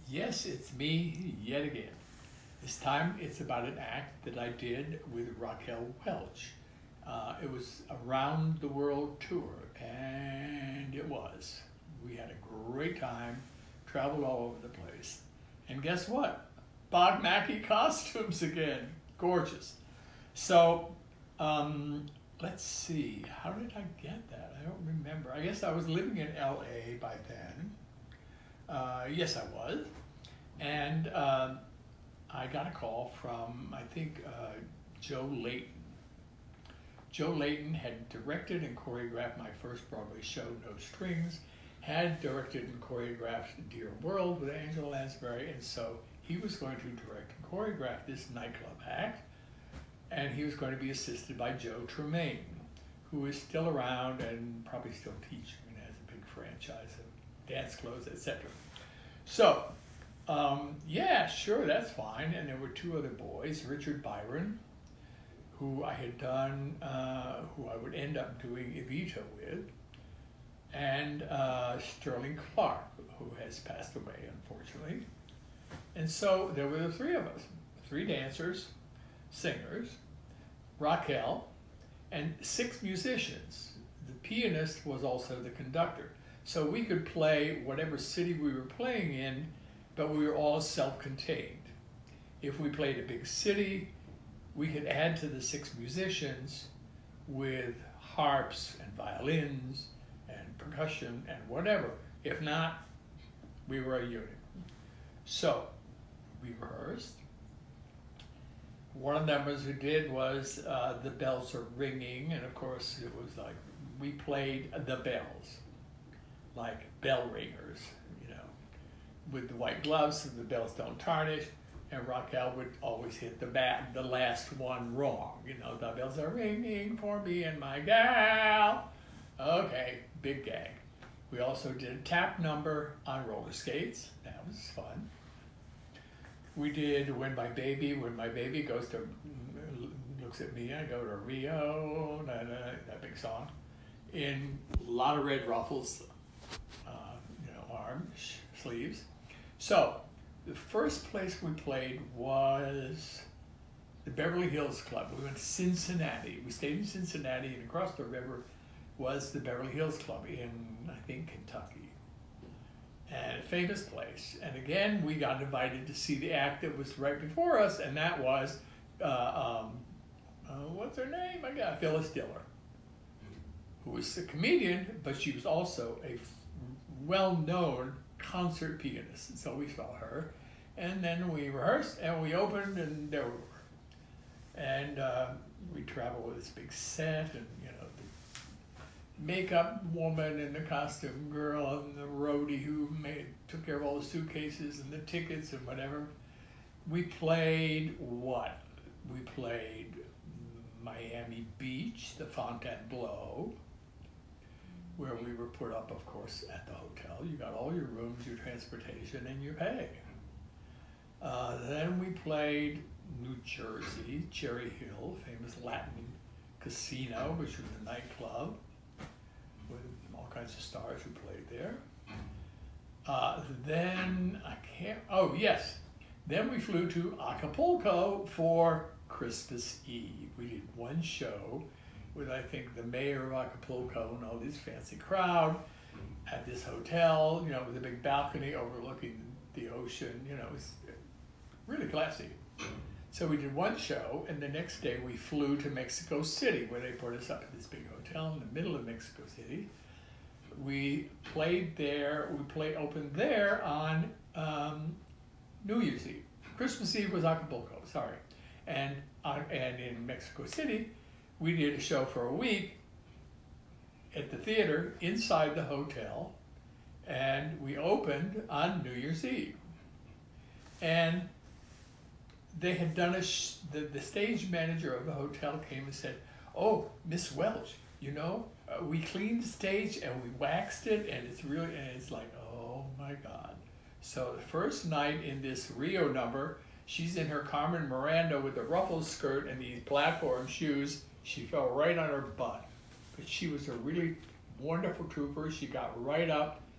Yes, it's me yet again. This time it's about an act that I did with Raquel Welch. It was a round the world tour, and it was. We had a great time, traveled all over the place. And guess what? Bob Mackie costumes again. Gorgeous. So, um, let's see. How did I get that? I don't remember. I guess I was living in LA by then. Yes, I was. And I got a call from, I think, Joe Layton. Joe Layton had directed and choreographed my first Broadway show, No Strings, had directed and choreographed Dear World with Angela Lansbury, and so he was going to direct and choreograph this nightclub act, and he was going to be assisted by Joe Tremaine, who is still around and probably still teaching and has a big franchise of dance clothes, etc. So, yeah, sure, that's fine. And there were two other boys, Richard Byron, who I had done, who I would end up doing Evita with, and Sterling Clark, who has passed away, unfortunately. And so there were the three of us, three dancers, singers, Raquel, and six musicians. The pianist was also the conductor. So we could play whatever city we were playing in, but we were all self-contained. If we played a big city, we could add to the six musicians with harps and violins and percussion and whatever. If not, we were a unit. So we rehearsed. One of the numbers we did was The Bells Are Ringing, and of course it was like we played the bells, like bell ringers, you know, with the white gloves so the bells don't tarnish. And Raquel would always hit the last one wrong. You know, the bells are ringing for me and my gal. Okay, big gag. We also did a tap number on roller skates. That was fun. We did When My Baby goes to, looks at me, I go to Rio, that big song, in a lot of red ruffles, arms, sleeves. So, the first place we played was the Beverly Hills Club. We went to Cincinnati. We stayed in Cincinnati, and across the river was the Beverly Hills Club in, I think, Kentucky. And a famous place. And again, we got invited to see the act that was right before us, and that was, what's her name? Phyllis Diller, who was a comedian, but she was also a well-known concert pianist. So we saw her, and then we rehearsed, and we opened, and there we were. And we traveled with this big set, and the makeup woman and the costume girl and the roadie who took care of all the suitcases and the tickets and whatever. We played what? We played Miami Beach, the Fontainebleau, where we were put up, of course, at the hotel. You got all your rooms, your transportation, and your pay. Then we played New Jersey, Cherry Hill, famous Latin casino, which was a nightclub with all kinds of stars who played there. Then we flew to Acapulco for Christmas Eve. We did one show with, I think, the mayor of Acapulco and all this fancy crowd at this hotel, with a big balcony overlooking the ocean. It was really classy. So we did one show, and the next day we flew to Mexico City, where they put us up at this big hotel in the middle of Mexico City. We played there, opened there on New Year's Eve. Christmas Eve was Acapulco, sorry. And in Mexico City, we did a show for a week at the theater inside the hotel, and we opened on New Year's Eve. And they had done the stage manager of the hotel came and said, "Oh, Miss Welch, we cleaned the stage and we waxed it, and it's like, oh my God." So the first night in this Rio number, she's in her Carmen Miranda with the ruffled skirt and these platform shoes. She fell right on her butt. But she was a really wonderful trooper. She got right up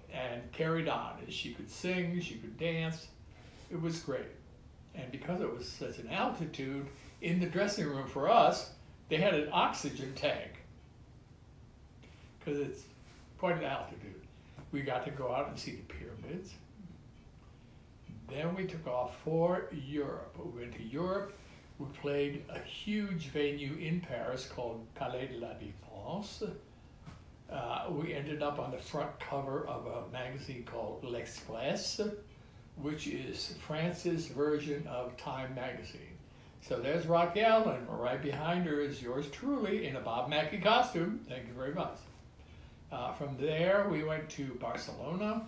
and carried on. And she could sing, she could dance. It was great. And because it was such an altitude, in the dressing room for us, they had an oxygen tank because it's quite an altitude. We got to go out and see the pyramids. Then we took off for Europe. We went to Europe. We played a huge venue in Paris called Palais de la Défense. We ended up on the front cover of a magazine called L'Express, which is France's version of Time magazine. So there's Raquel, and right behind her is yours truly in a Bob Mackie costume. Thank you very much. From there, we went to Barcelona.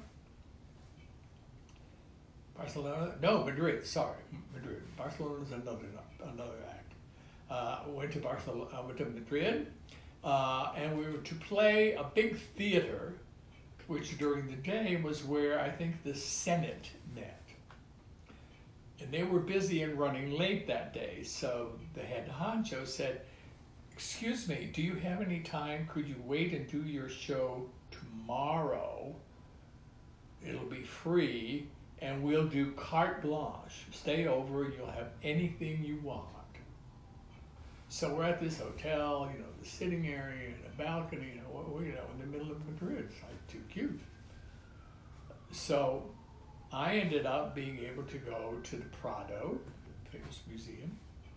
Madrid, sorry, Madrid. Barcelona's another act. Went to Madrid, and we were to play a big theater, which during the day was where I think the Senate met. And they were busy and running late that day, so the head honcho said, "Excuse me, do you have any time? Could you wait and do your show tomorrow? It'll be free, and we'll do carte blanche. Stay over, you'll have anything you want." So we're at this hotel, the sitting area and a balcony, in the middle of Madrid. It's like too cute. So I ended up being able to go to the Prado, famous museum.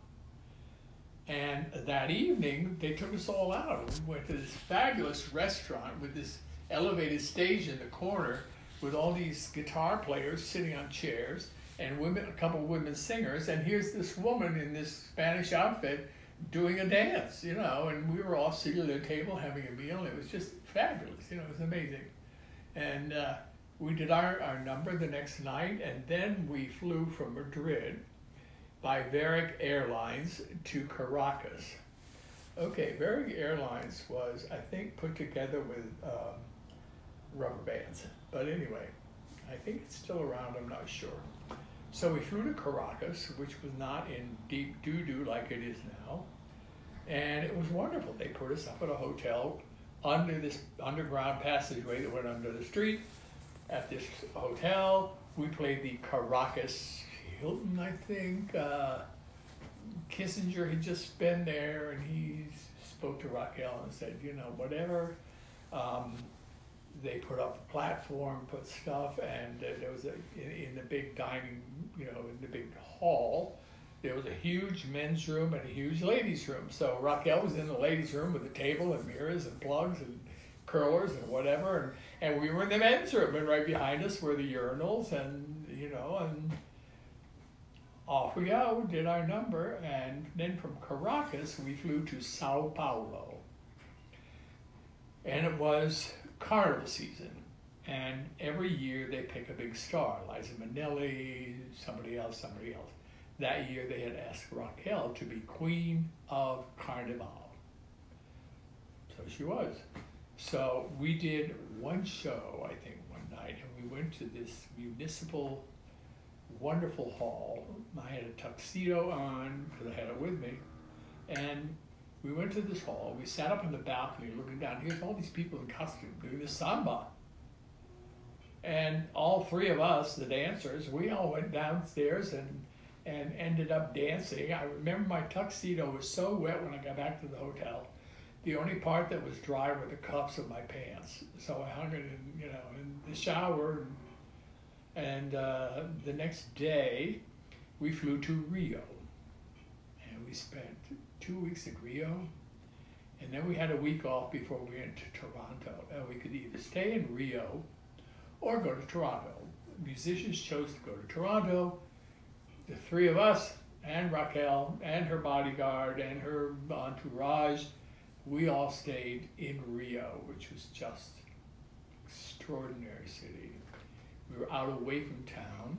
And that evening, they took us all out. We went to this fabulous restaurant with this elevated stage in the corner with all these guitar players sitting on chairs and a couple of women singers. And here's this woman in this Spanish outfit doing a dance, and we were all seated at a table having a meal. It was just fabulous, it was amazing. And we did our number the next night, and then we flew from Madrid by Varig Airlines to Caracas. Okay, Varig Airlines was, I think, put together with rubber bands. But anyway, I think it's still around, I'm not sure. So we flew to Caracas, which was not in deep doo-doo like it is now. And it was wonderful. They put us up at a hotel under this underground passageway that went under the street. At this hotel, we played the Caracas Hilton, I think. Kissinger had just been there, and he spoke to Raquel and said, whatever. They put up a platform, put stuff, and there was in the big dining, in the big hall, there was a huge men's room and a huge ladies' room. So Raquel was in the ladies' room with a table and mirrors and plugs and curlers and whatever, and we were in the men's room, and right behind us were the urinals, and and off we go, did our number, and then from Caracas we flew to Sao Paulo, and it was carnival season, and every year they pick a big star, Liza Minnelli, somebody else. That year they had asked Raquel to be Queen of Carnival, so she was. So we did one show, I think, one night, and we went to this municipal, wonderful hall. I had a tuxedo on, because I had it with me, and we went to this hall. We sat up on the balcony looking down. Here's all these people in costume doing the samba. And all three of us, the dancers, we all went downstairs and ended up dancing. I remember my tuxedo was so wet when I got back to the hotel. The only part that was dry were the cuffs of my pants. So I hung it in the shower. And the next day, we flew to Rio. And we spent 2 weeks in Rio. And then we had a week off before we went to Toronto. And we could either stay in Rio or go to Toronto. Musicians chose to go to Toronto. The three of us, and Raquel, and her bodyguard, and her entourage, we all stayed in Rio, which was just extraordinary city. We were out away from town,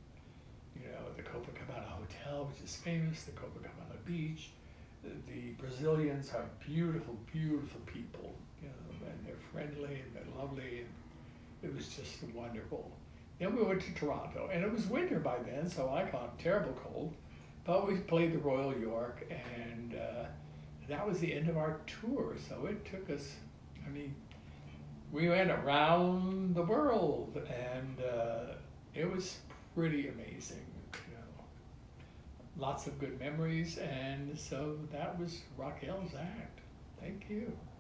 the Copacabana Hotel, which is famous, the Copacabana Beach. The Brazilians are beautiful, beautiful people, and they're friendly and they're lovely, and it was just wonderful. Then we went to Toronto, and it was winter by then, so I caught a terrible cold, but we played the Royal York, and that was the end of our tour. So it took us, we went around the world, and it was pretty amazing. You know, lots of good memories, and so that was Raquel's act. Thank you.